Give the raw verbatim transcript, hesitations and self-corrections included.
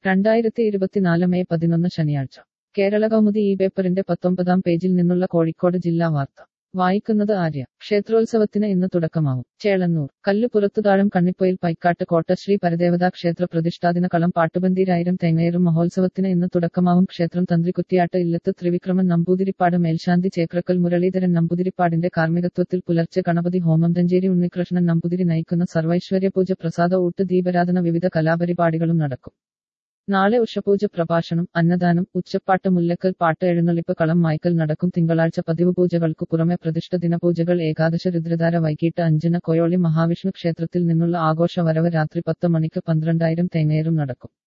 രണ്ടായിരത്തി ഇരുപത്തിനാല് മെയ് പതിനൊന്ന് ശനിയാഴ്ച കേരള കൗമുദി ഈ പേപ്പറിന്റെ പത്തൊമ്പതാം പേജിൽ നിന്നുള്ള കോഴിക്കോട് ജില്ലാ വാർത്ത വായിക്കുന്നത് ആര്യ. ക്ഷേത്രോത്സവത്തിന് ഇന്ന് തുടക്കമാവും. ചേളന്നൂർ കല്ലുപുറത്തുതാഴം കണ്ണിപ്പൊയിൽ പൈക്കാട്ട് കോട്ട ശ്രീ പരദേവതാ ക്ഷേത്ര പ്രതിഷ്ഠാദിന കളം പാട്ടുബന്തിരായിരം തേങ്ങയേറും മഹോത്സവത്തിന് ഇന്ന് തുടക്കമാവും. ക്ഷേത്രം തന്ത്രി കുറ്റിയാട്ട് ഇല്ലത്ത് ത്രിവിക്രമൻ നമ്പൂതിരിപ്പാട് മേൽശാന്തി ചേക്രക്കൽ മുരളീധരൻ നമ്പൂതിരിപ്പാടിന്റെ കാർമ്മികത്വത്തിൽ പുലർച്ചെ ഗണപതി ഹോമം തഞ്ചേരി ഉണ്ണികൃഷ്ണൻ നമ്പൂതിരി നയിക്കുന്ന സർവൈശ്വര്യ പൂജ പ്രസാദ ഊട്ട് ദീപാരാധന വിവിധ കലാപരിപാടികളും നടക്കും. നാളെ ഉഷപൂജ പ്രഭാഷണം അന്നദാനം ഉച്ചപ്പാട്ട് മുല്ലക്കൽ പാട്ട് എഴുന്നള്ളിപ്പ് കളം മായ്ക്കൽ നടക്കും. തിങ്കളാഴ്ച പതിവ് പൂജകൾക്കു പുറമെ പ്രതിഷ്ഠ ദിനപൂജകൾ ഏകാദശ രുദ്രധാര വൈകിട്ട് അഞ്ചിന് കൊയോളി മഹാവിഷ്ണു ക്ഷേത്രത്തിൽ നിന്നുള്ള ആഘോഷ വരവ് രാത്രി പത്ത് മണിക്ക് പന്ത്രണ്ടായിരം തേങ്ങയേറും നടക്കും.